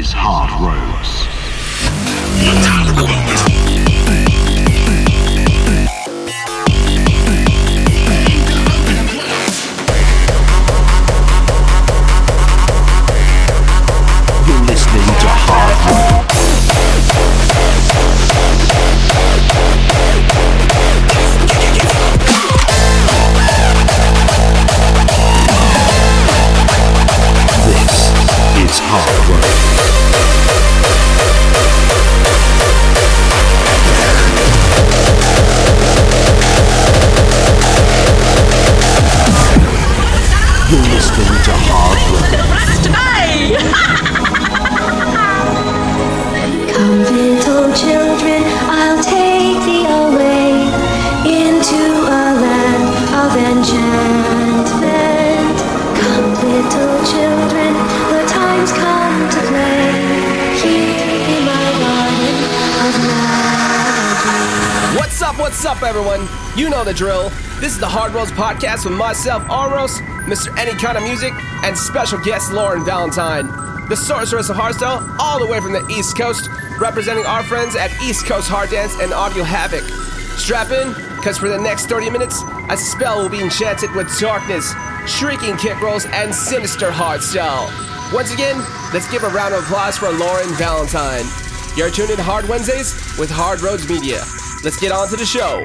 is Hard Roads. You're listening to Hard Roads. It's Hard Roads. You're listening to Hard Roads. Hey! Come little children, I'll take thee away into a land of enchantment. Come little children, the time's come to play here in my garden of melody. What's up, everyone? You know the drill. This is the Hard Roads Podcast with myself, Aros, Mr. Any Kind of Music, and special guest Lauren Valentine, the sorceress of hardstyle, all the way from the East Coast, representing our friends at East Coast Hard Dance and Audio Havoc. Strap in, because for the next 30 minutes, a spell will be enchanted with darkness, shrieking kick rolls, and sinister hardstyle. Once again, let's give a round of applause for Lauren Valentine. You're tuned in to Hard Wednesdays with Hard Roads Media. Let's get on to the show.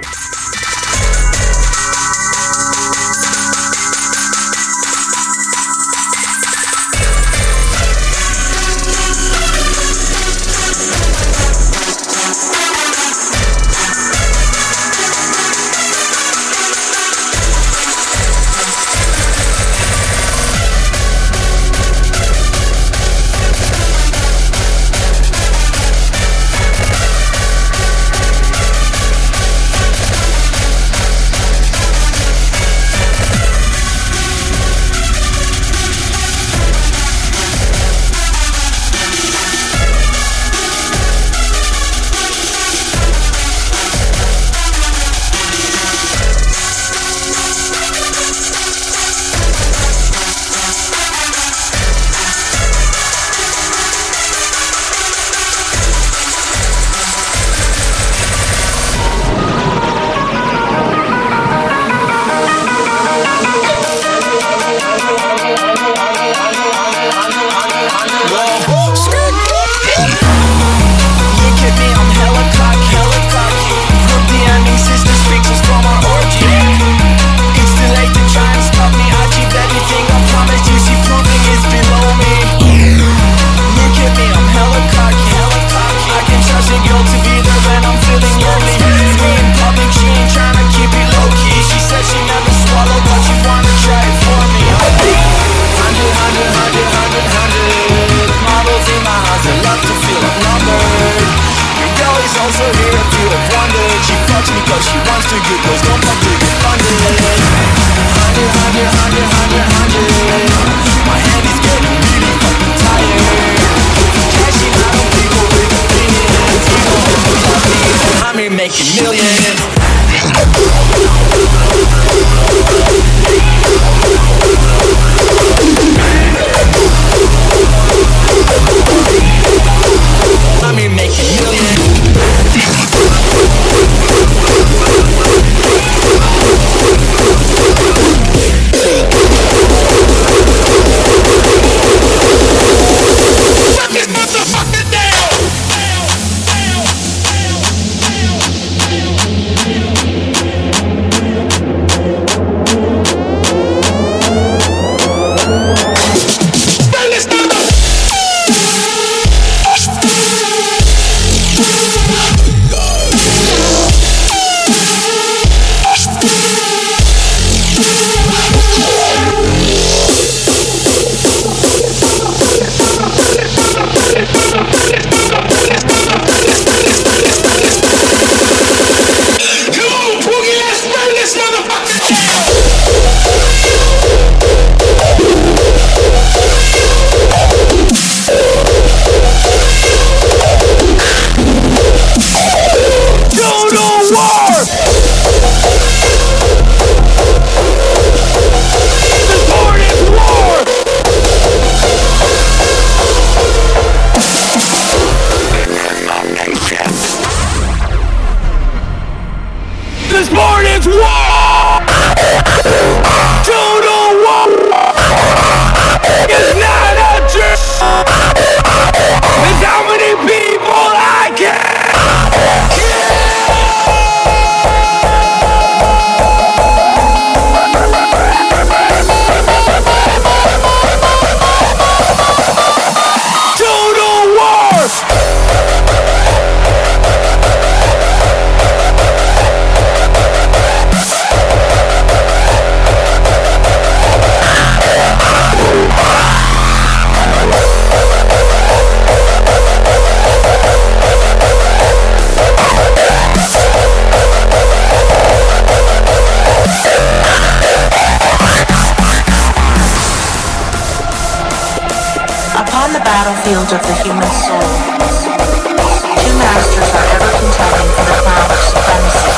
battlefield of the human soul, two masters are ever contending for the crown of supremacy.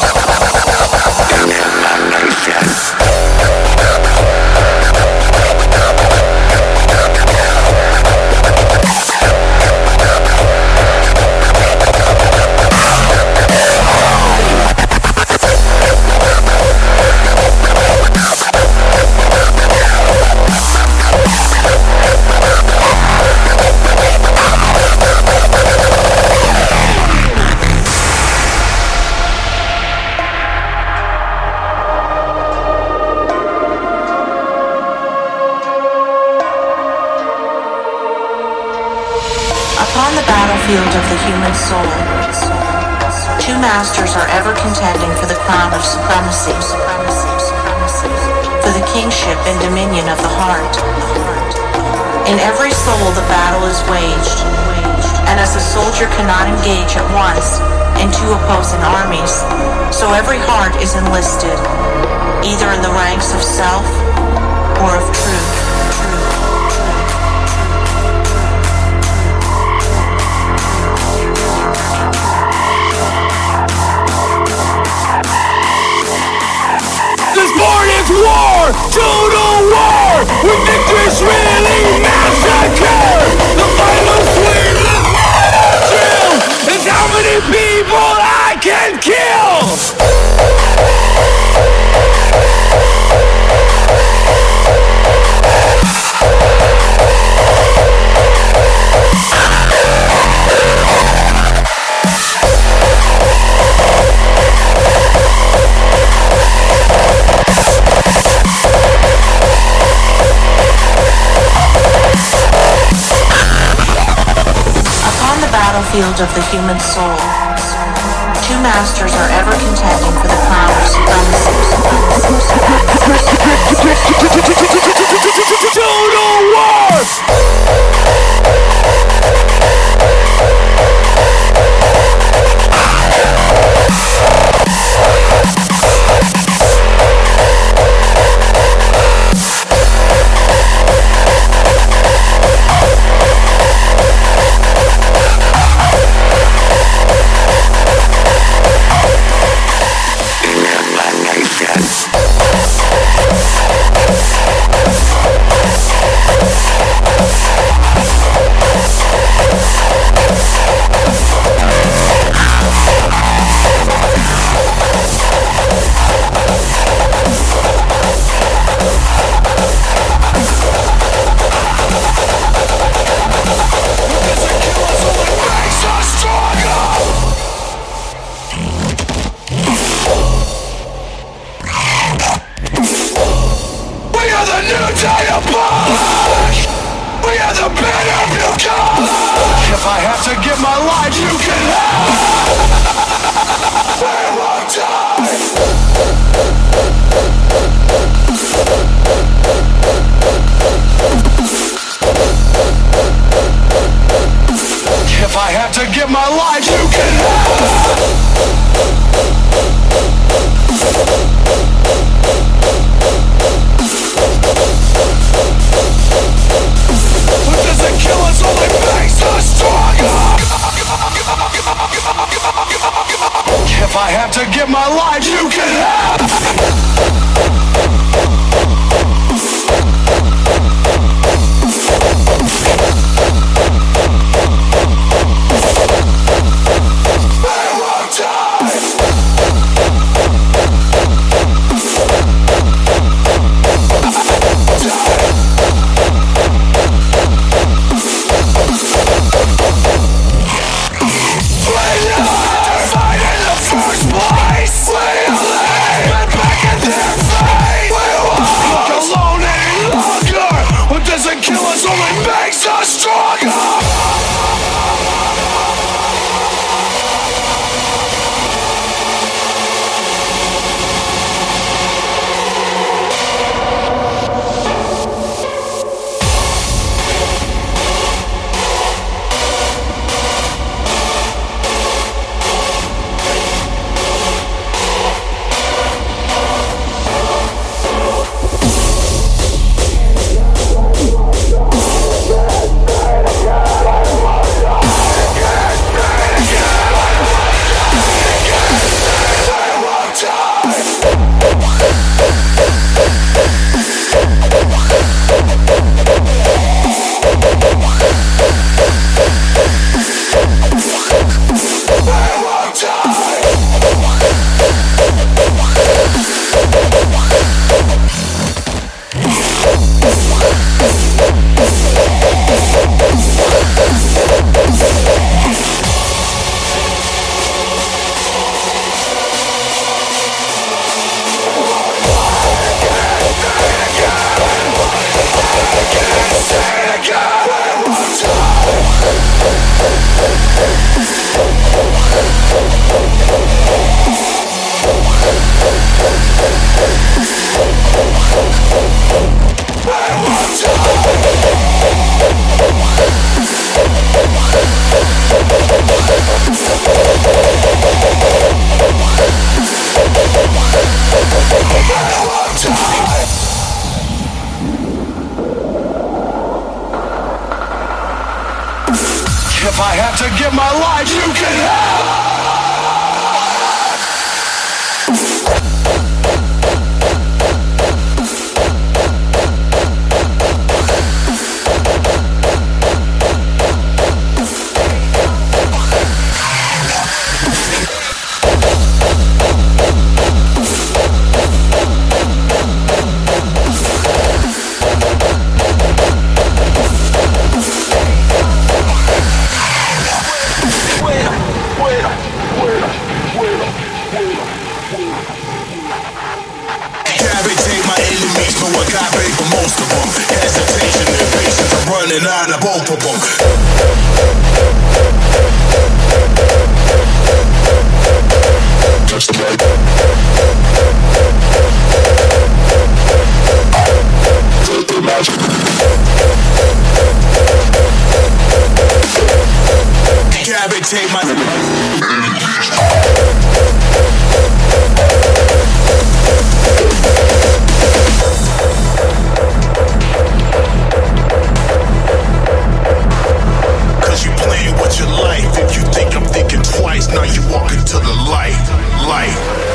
Upon the battlefield of the human soul, two masters are ever contending for the crown of supremacy, for the kingship and dominion of the heart. In every soul the battle is waged, and as a soldier cannot engage at once in two opposing armies, so every heart is enlisted, either in the ranks of self or of truth. Born is war, total war, with victories really massacre. The final swing of the drill is how many people I can kill. Battlefield of the human soul, two masters are ever contending for the crown of supremacy. Total war! If I have to give my life, you can have. Where will die? If I have to give my life, you can have. What doesn't kill us only makes us stronger. If I have to give my life, you can have. Kill us only makes us stronger. I have to give my life, you can have. Running out of both of them. Just like the magic. Gravitate my you playing with your life. If you think I'm thinking twice, now you walk into the light.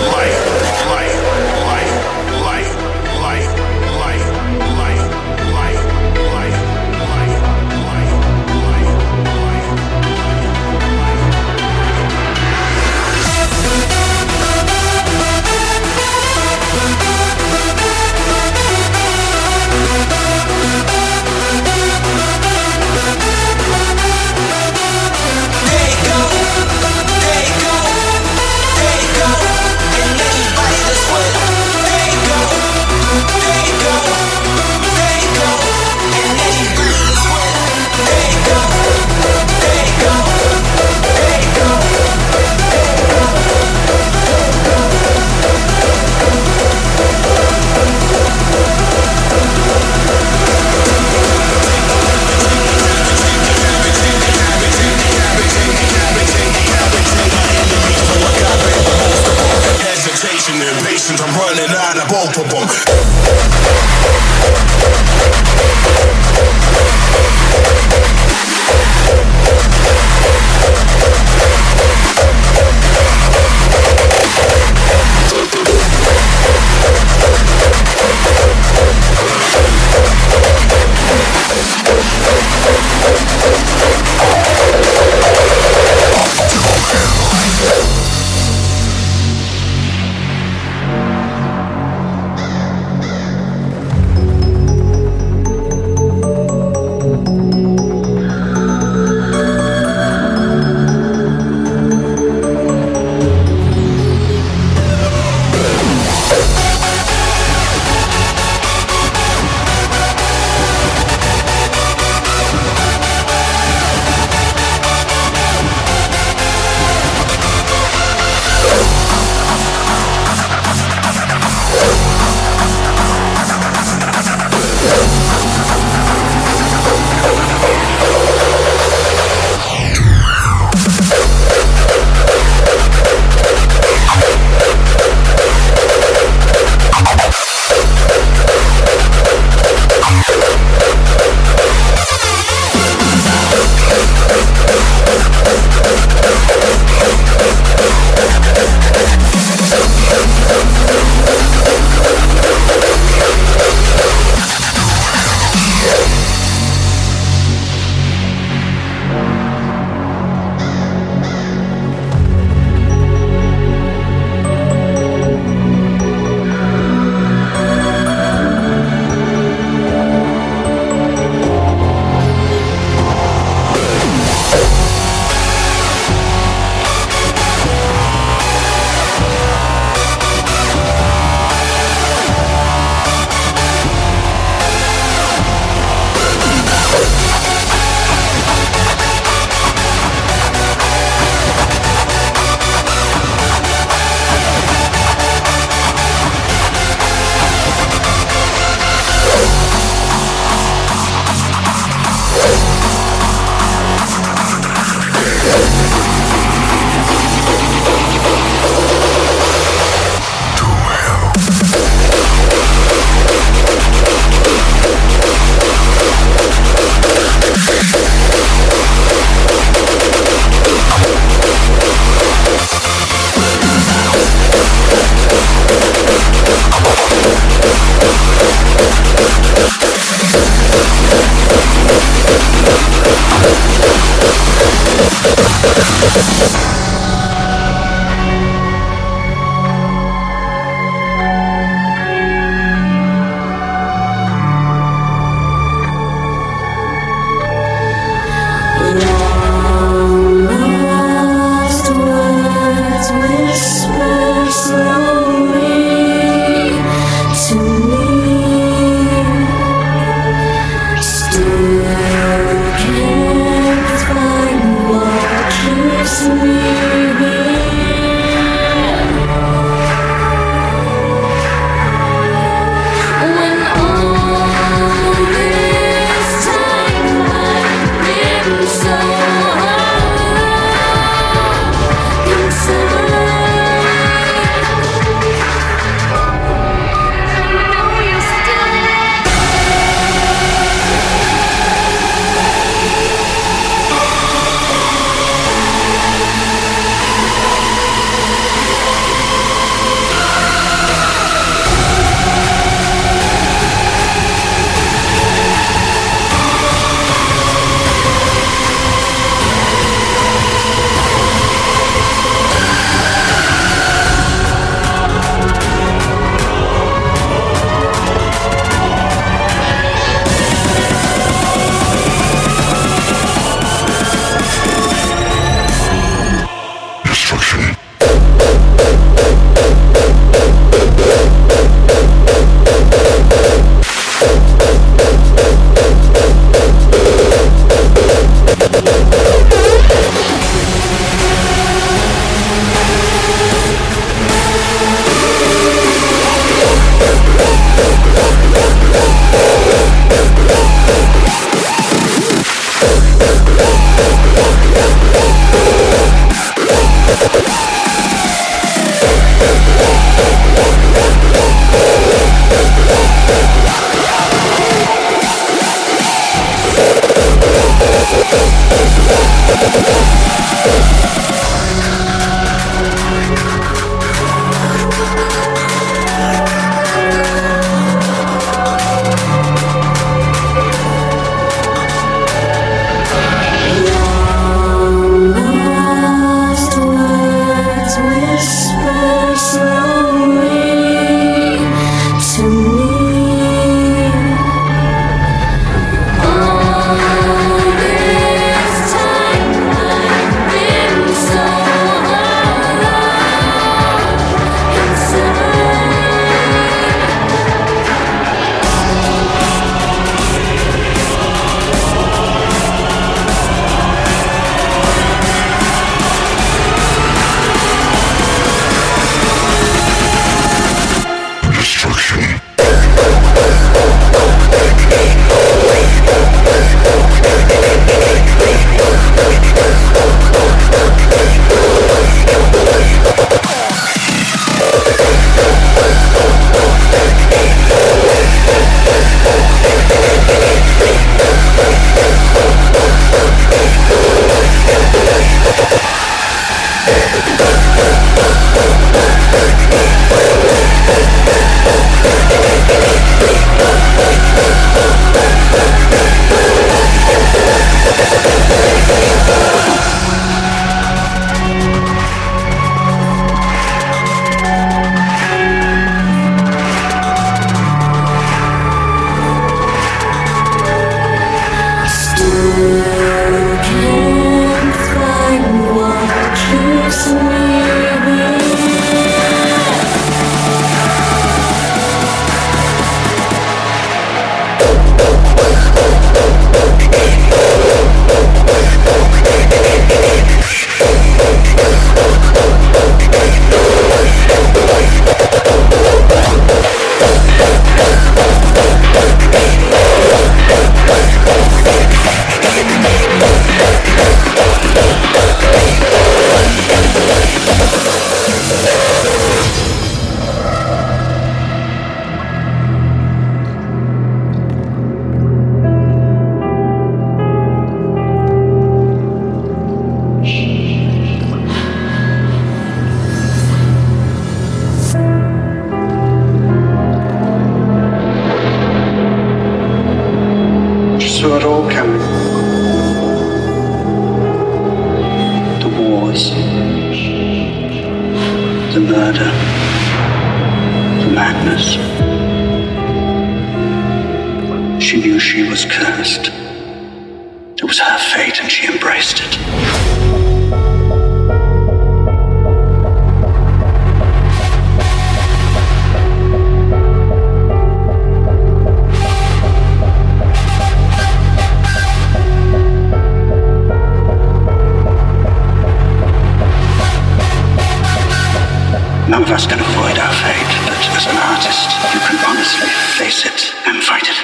None of us can avoid our fate, but as an artist, you can honestly face it and fight it.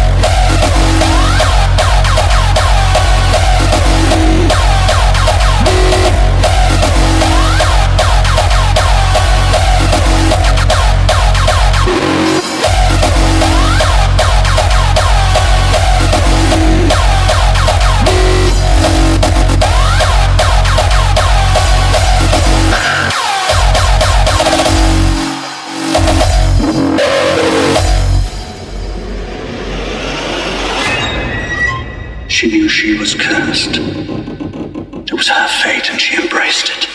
She knew she was cursed. It was her fate and she embraced it.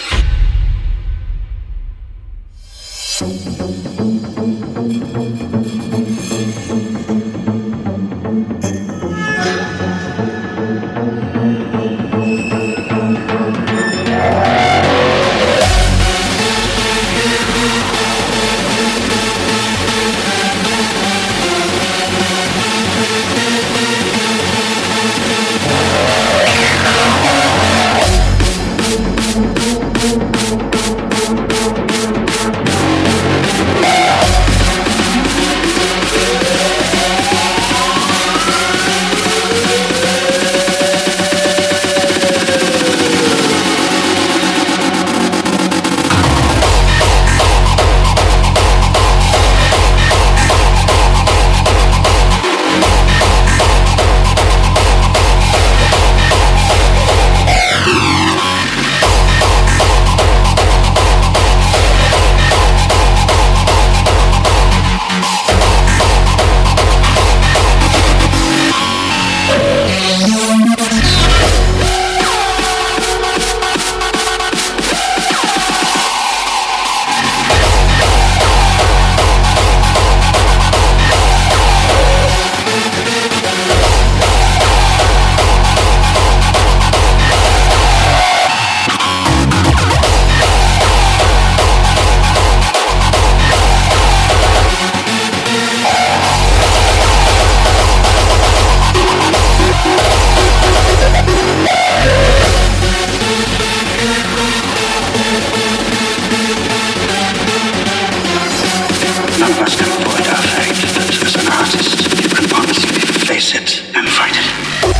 fight it.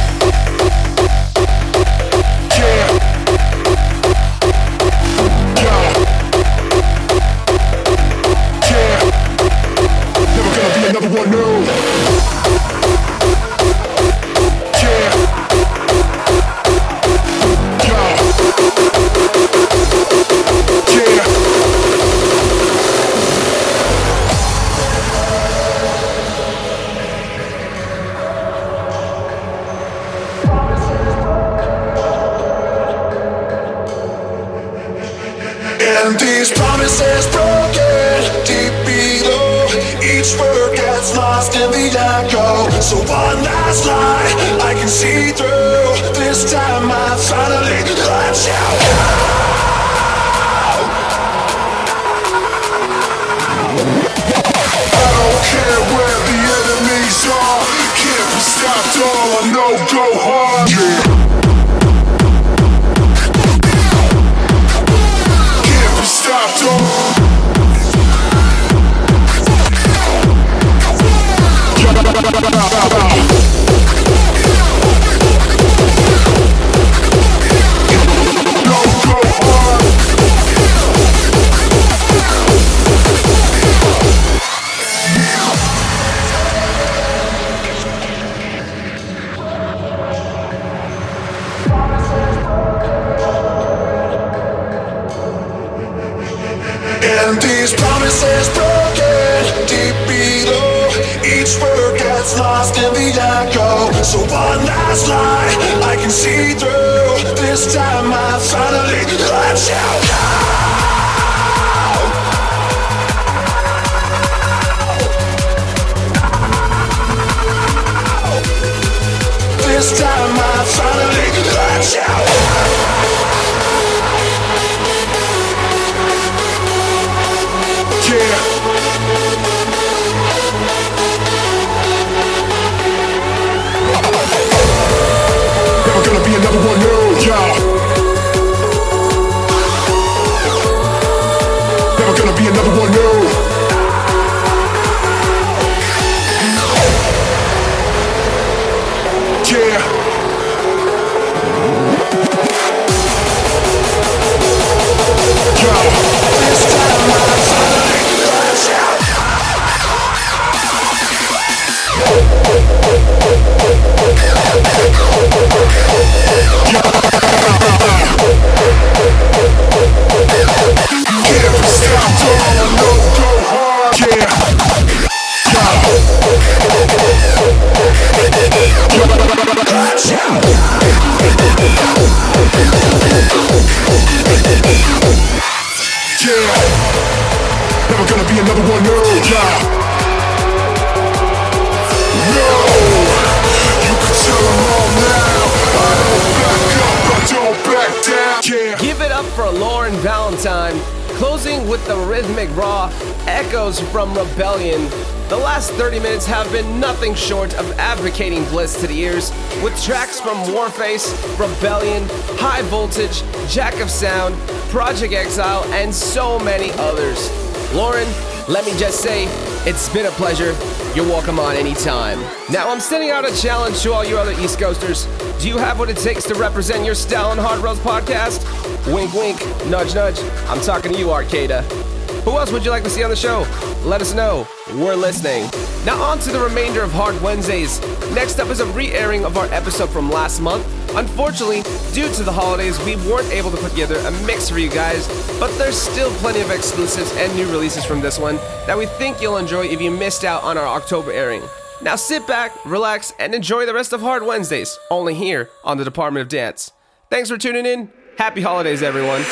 Another one, no. Yeah. Yeah. And these promises broken deep below. Each word gets lost in the echo. So one last lie I can see through. This time I finally let you go. I don't care where the enemies are. Can't be stopped, all I know go hard. Yeah. Can't be stopped, all. And these promises broken deep below. Each word gets lost in the echo. So one last lie I can see through. This time I finally let you go. This time I finally let you go. Yeah. Never gonna be another one, no, yeah. Never gonna be another one, no. Yeah. Yeah. This time I finally let you go. Can't be stopped, all I know go hard. Yeah. Yeah. Never gonna be another one, no, yeah. No, you can tell them all now. I don't back up, I don't back down. Yeah. Give it up for Lauren Valentine, closing with the rhythmic raw echoes from Rebellion. The last 30 minutes have been nothing short of advocating bliss to the ears, with tracks from Warface, Rebellion, High Voltage, Jack of Sound, Project Exile, and so many others. Lauren, let me just say, it's been a pleasure. You're welcome on anytime. Now I'm sending out a challenge to all you other East Coasters. Do you have what it takes to represent your style on Hard Rails Podcast? Wink, wink, nudge, nudge. I'm talking to you, Arcada. Who else would you like to see on the show? Let us know. We're listening. Now on to the remainder of Hard Wednesdays. Next up is a re-airing of our episode from last month. Unfortunately, due to the holidays, we weren't able to put together a mix for you guys, but there's still plenty of exclusives and new releases from this one that we think you'll enjoy if you missed out on our October airing. Now sit back, relax, and enjoy the rest of Hard Wednesdays, only here on the Department of Dance. Thanks for tuning in. Happy holidays, everyone.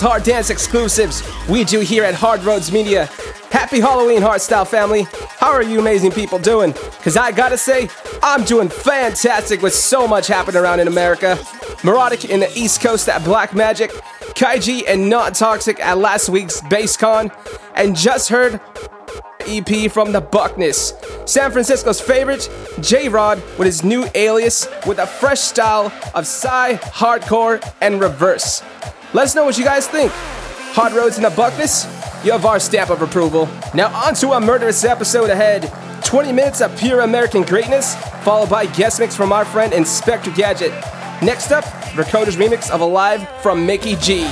hard dance exclusives we do here at Hard Roads Media. Happy Halloween, Hardstyle family. How are you amazing people doing? Because I gotta say, I'm doing fantastic with so much happening around in America. Neurotic in the East Coast at Black Magic, Kaiji and Not Toxic at last week's BassCon, and just heard EP from the Buckness. San Francisco's favorite, J-Rod, with his new alias with a fresh style of Psy, hardcore, and reverse. Let us know what you guys think. Hard Roads and the Buckness, you have our stamp of approval. Now on to a murderous episode ahead. 20 minutes of pure American greatness, followed by guest mix from our friend Inspector Gadget. Next up, Vocoder's remix of Alive from Mickey G.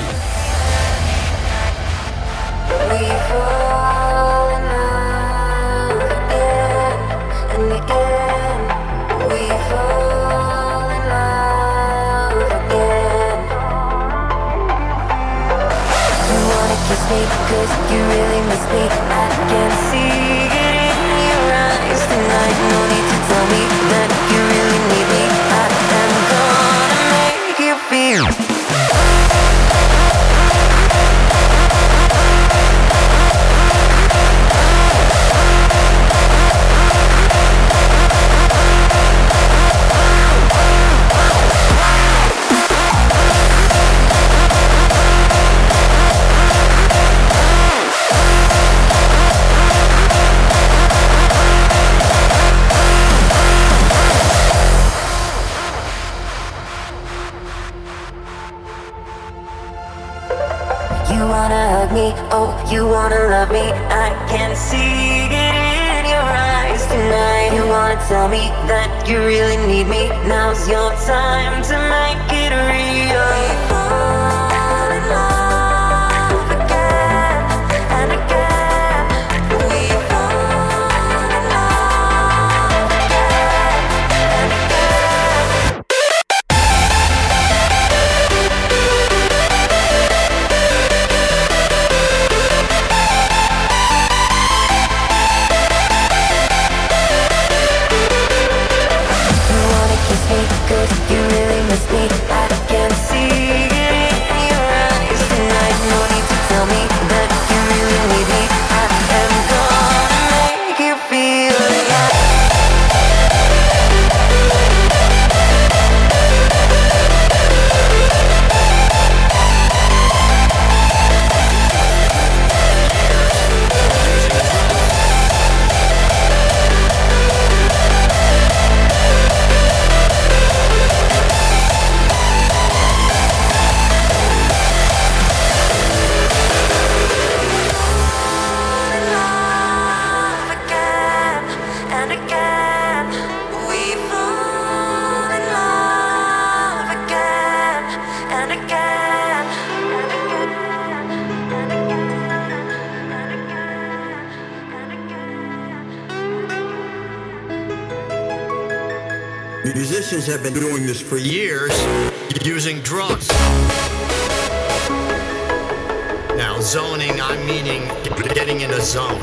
Cause you really miss me. I can see it in your eyes tonight. No need to tell me that you really need me. I am gonna make you feel. You wanna hug me, oh, you wanna love me. I can see it in your eyes tonight. You wanna tell me that you really need me. Now's your time to make it real. We fall in love again and again. We fall in love again and again. Cause you really miss me. I can see it in your eyes tonight. No need to tell me that you really need me. I am gonna make you feel it. Musicians have been doing this for years, using drugs. Now, zoning, I'm meaning getting in a zone.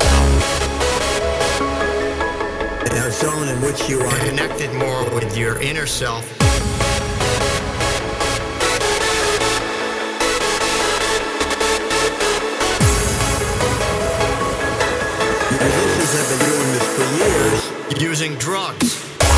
A zone in which you are connected more with your inner self. Musicians have been doing this for years, using drugs.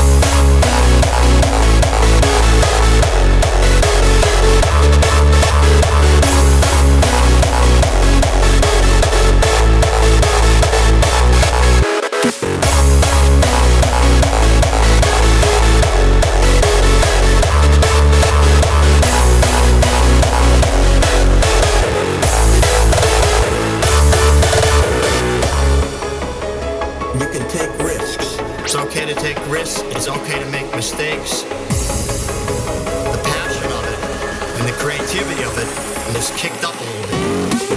It's okay to make mistakes. The passion of it and the creativity of it is kicked up a little bit.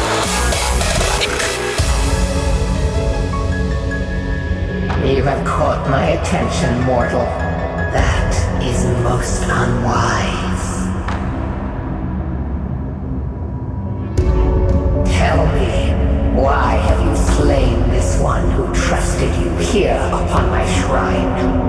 You have caused mortal. That is most unwise. Tell me, why have you slain this one who trusted you here upon my shrine?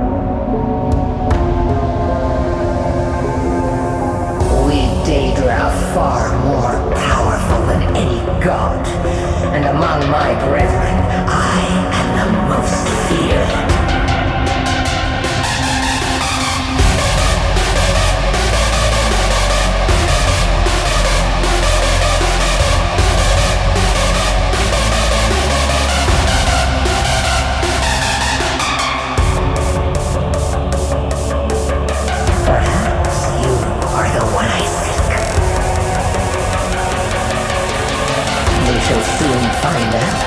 Daedra are far more powerful than any god, and among my brethren, I am the most feared. Perhaps you are the one I seek. We shall soon find out.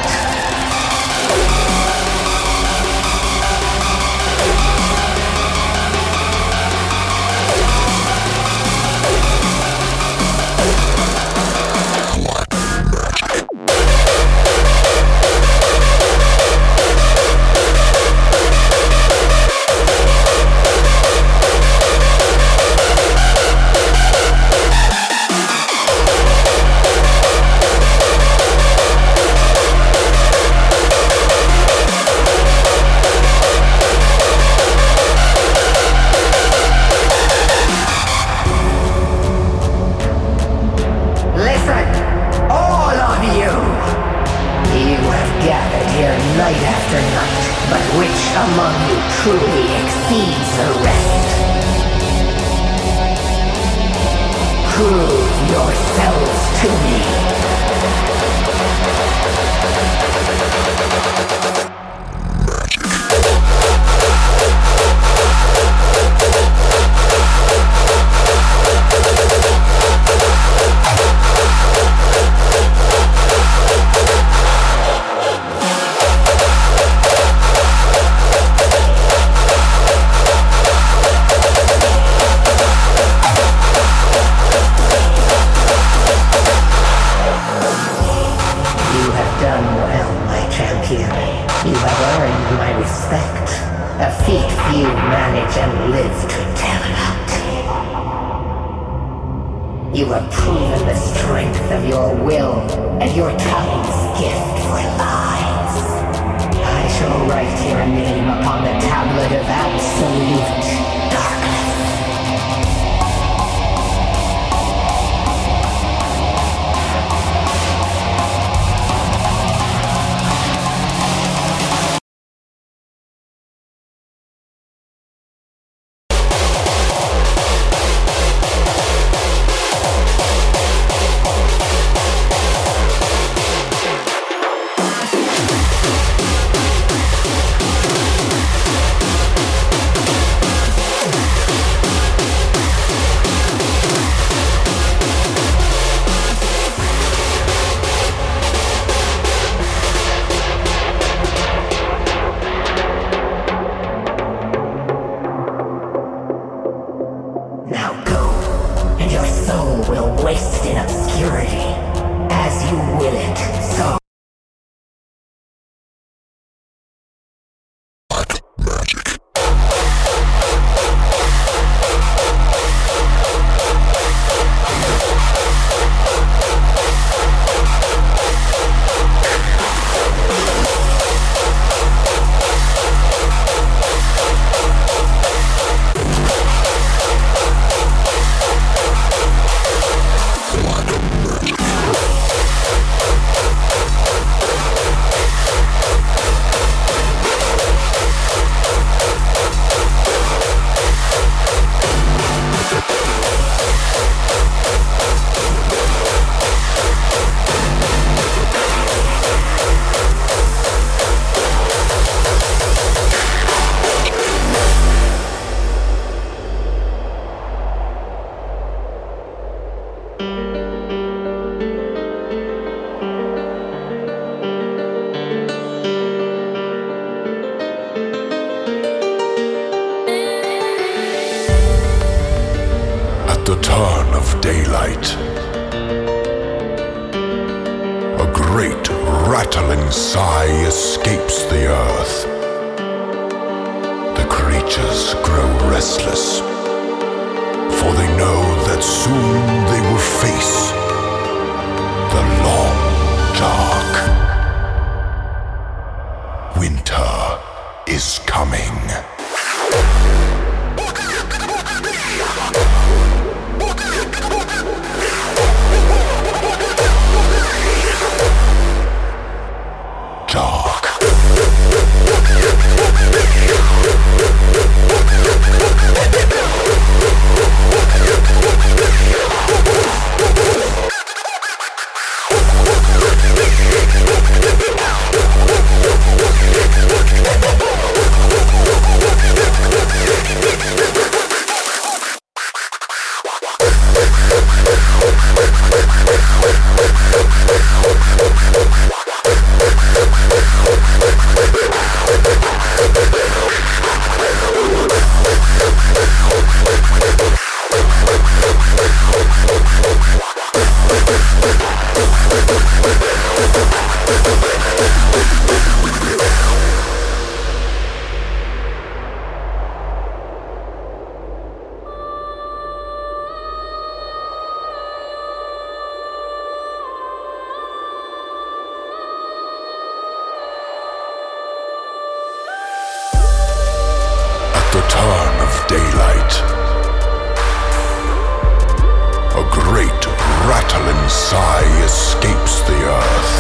daylight. A great rattling sigh escapes the earth. The creatures grow restless, for they know that soon they will face the long, dark winter is coming. The turn of daylight, a great rattling sigh escapes the earth.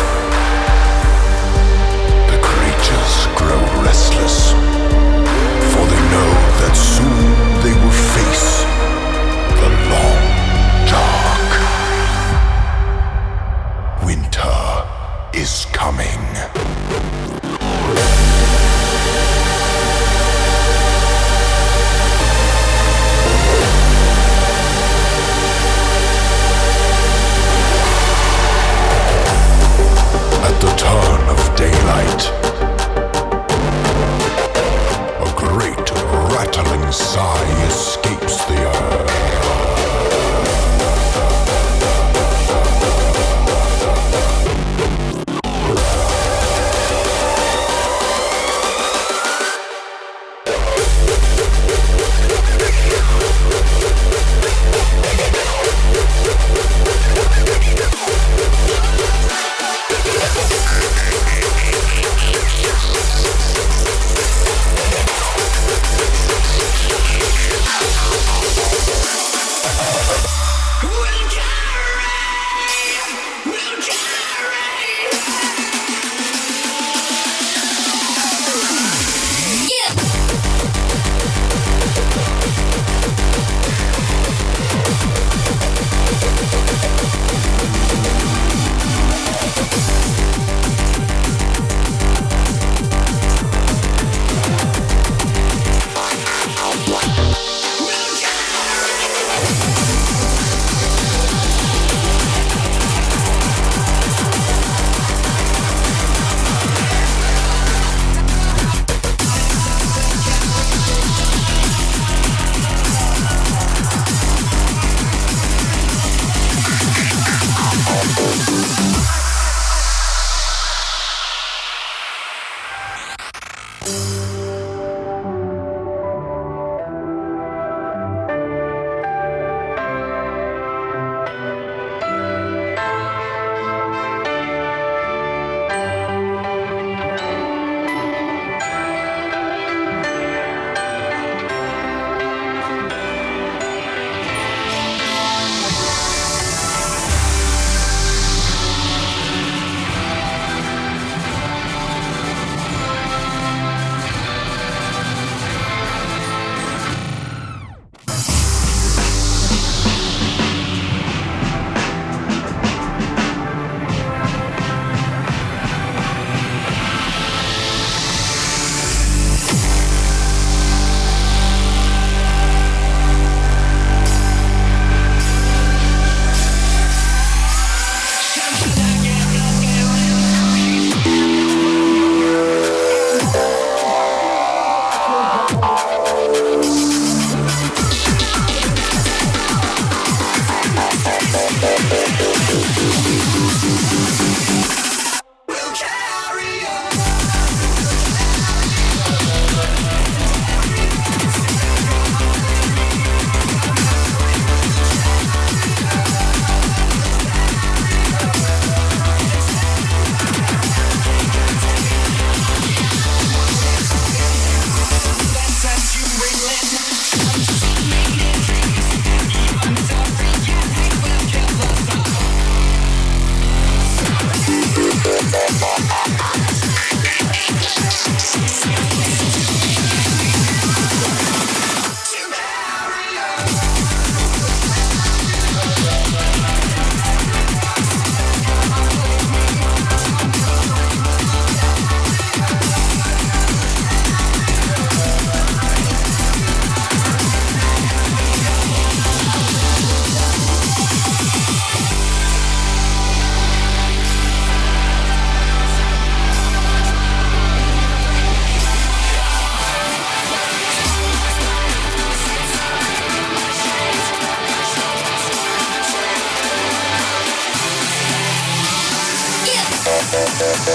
The creatures grow restless, for they know that soon they will face the long, dark winter is coming. The turn of daylight, a great rattling sigh escapes the earth.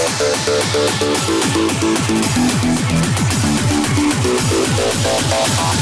We'll be right back.